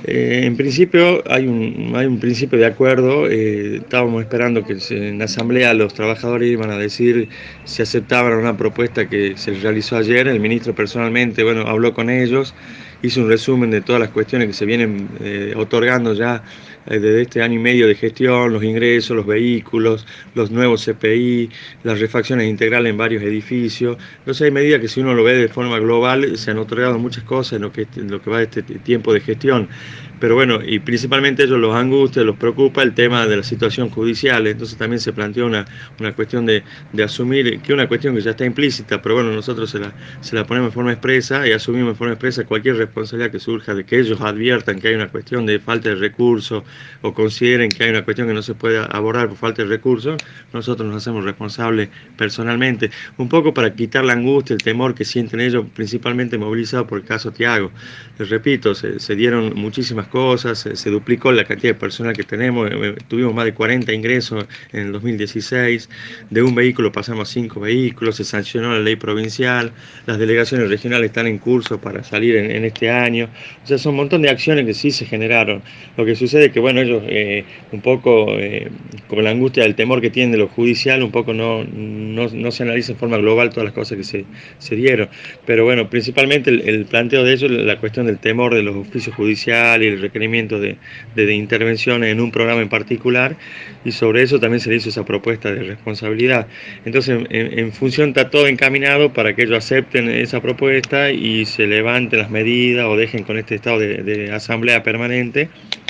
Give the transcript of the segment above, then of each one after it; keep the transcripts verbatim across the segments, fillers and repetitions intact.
Eh, en principio hay un, hay un principio de acuerdo. Eh, estábamos esperando que se- en la asamblea los trabajadores iban a decir si aceptaban una propuesta que se realizó ayer. El ministro personalmente, bueno, habló con ellos, hizo un resumen de todas las cuestiones que se vienen eh, otorgando ya eh, desde este año y medio de gestión: los ingresos, los vehículos, los nuevos C P I, las refacciones integrales en varios edificios. Entonces hay medidas que, si uno lo ve de forma global, se han otorgado muchas cosas en lo que, en lo que va de este tiempo de gestión. Pero bueno, y principalmente ellos los angustia, los preocupa el tema de la situación judicial. Entonces también se planteó una, una cuestión de, de asumir, que es una cuestión que ya está implícita, pero bueno, nosotros se la, se la ponemos de forma expresa y asumimos de forma expresa cualquier responsabilidad que surja de que ellos adviertan que hay una cuestión de falta de recursos o consideren que hay una cuestión que no se puede abordar por falta de recursos. Nosotros nos hacemos responsables personalmente, un poco para quitar la angustia, el temor que sienten ellos, principalmente movilizados por el caso Thiago. Les repito, se, se dieron muchísimas cosas, se, se duplicó la cantidad de personal que tenemos. Eh, tuvimos más de cuarenta ingresos en el dos mil dieciséis, de un vehículo pasamos a cinco vehículos, se sancionó la ley provincial, las delegaciones regionales están en curso para salir en, en este año. O sea, son un montón de acciones que sí se generaron. Lo que sucede es que, bueno, ellos eh, un poco eh, con la angustia del temor que tienen de lo judicial, un poco no, no, no se analiza en forma global todas las cosas que se, se dieron. Pero bueno, principalmente el, el planteo de ellos, la cuestión del temor de los oficios judiciales y el requerimiento de, de, de intervención en un programa en particular, y sobre eso también se le hizo esa propuesta de responsabilidad. Entonces, en, en función, está todo encaminado para que ellos acepten esa propuesta y se levanten las medidas o dejen con este estado de, de asamblea permanente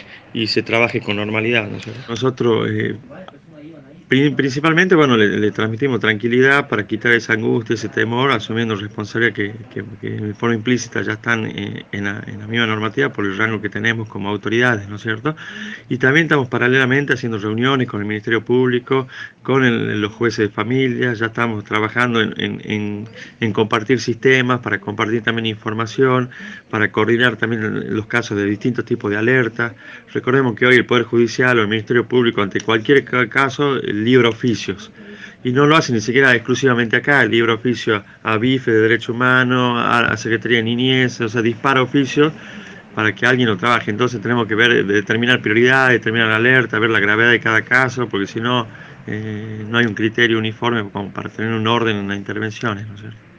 y se trabaje con normalidad, ¿no es cierto? Nosotros eh, principalmente, bueno, le, le transmitimos tranquilidad para quitar esa angustia, ese temor, asumiendo responsabilidad que, que, que de forma implícita ya están en, en, la, en la misma normativa por el rango que tenemos como autoridades, ¿no es cierto? Y también estamos paralelamente haciendo reuniones con el Ministerio Público, con el, los jueces de familia. Ya estamos trabajando en, en, en, en compartir sistemas, para compartir también información, para coordinar también los casos de distintos tipos de alertas. Recordemos que hoy el Poder Judicial o el Ministerio Público, ante cualquier caso, libra oficios, y no lo hace ni siquiera exclusivamente acá. El libra oficio a BIFE de Derecho Humano, a la Secretaría de Niñez, o sea, dispara oficios para que alguien lo trabaje. Entonces tenemos que ver, determinar prioridades, determinar la alerta, ver la gravedad de cada caso, porque si no, eh, no hay un criterio uniforme como para tener un orden en las intervenciones, ¿no es cierto?